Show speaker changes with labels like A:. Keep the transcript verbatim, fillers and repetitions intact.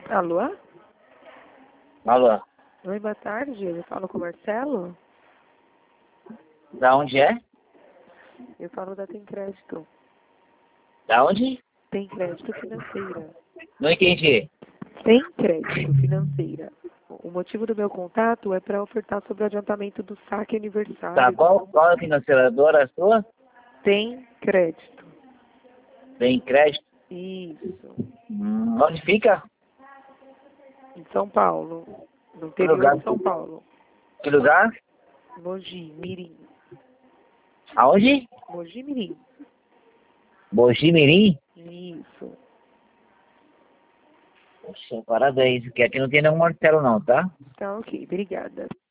A: Alô?
B: Alô,
A: Oi, boa tarde. Eu falo com o Marcelo.
B: da onde é?
A: Eu falo da Tem Crédito.
B: Da onde?
A: Tem Crédito Financeira.
B: Não entendi.
A: Tem Crédito Financeira. O motivo do meu contato é para ofertar sobre o adiantamento do saque
B: Tá,
A: aniversário.
B: qual, qual é a financiadora sua?
A: Tem Crédito.
B: Tem crédito?
A: Isso.
B: Hum, onde fica?
A: Em São Paulo. No
B: Que
A: interior
B: lugar?
A: de São Paulo.
B: Que lugar?
A: Mogi, Mirim.
B: Aonde?
A: Mogi, Mirim.
B: Mogi Mirim?
A: Isso.
B: Poxa, parabéns, porque aqui não tem nenhum Marcelo não, tá?
A: Tá ok. Obrigada.